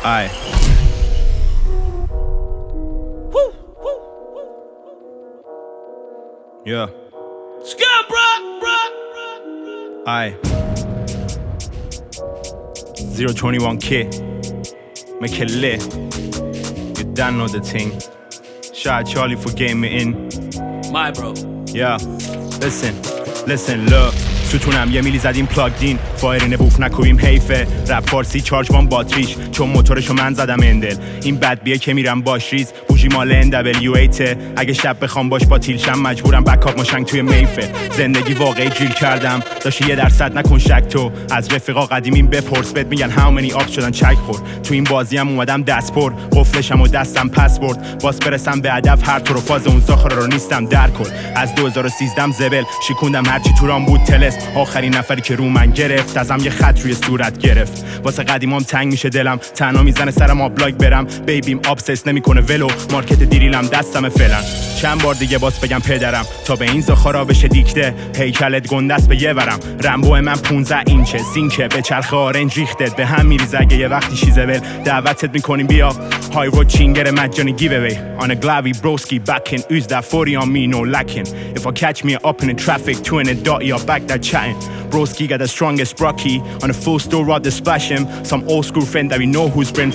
Aye. Yeah. Scam, bro. Aye. 021 kid. Make it lit. You don't know the thing. Shout out Charlie for getting me in. My bro. Yeah. Listen, look. ستونم یه میلی زدیم پلاگدین فایرین بوف نکوبیم حیفه رپ فارسی چارج وان باتریش چون موتورشو من زدم اندل این بد بیه که میرم باش ریز بوژی مال NW8 اگه شب بخوام باش با تیلشم مجبورم بکاپ ماشنگ توی میفه زندگی واقعی جیل کردم داشتی 1% نکن شک تو از رفیقا قدیمیم بپرس بهت میگن how many ups شدن چک خور تو این بازی هم اومدم دست پر قفلشم و دستم پسورد باز برسم به هدف هر طور فاز اون زاخره رو نیستم در کل از 2013 زبل شیکوندم هرچی تورام بود تلس آخرین نفری که رو من گرفت ازم یه خط روی صورت گرفت واسه قدیمام تنگ میشه دلم تنها میزنه سرم آبلاگ برم بیبیم آبسس نمیکنه ولو مارکت دیریلم دستم فعلا چند بار دیگه باز بگم پدرم تا به این زاخارا بشه دیکته هیکلت گندست به یه ورم رمبو من 15 اینچه سینکه به چرخ آرنج ریختت به هم میریزه اگه یه وقتی شیزول دعوتت میکنیم بیا های رو چینگر مجانی گیو اوی on a glavy broski back in use that 40 on me no lacking if I catch me up in the traffic 2 in a dot you're back that chatting broski got the strongest brocky on a full store rod to splash him some old school friend that we know who's been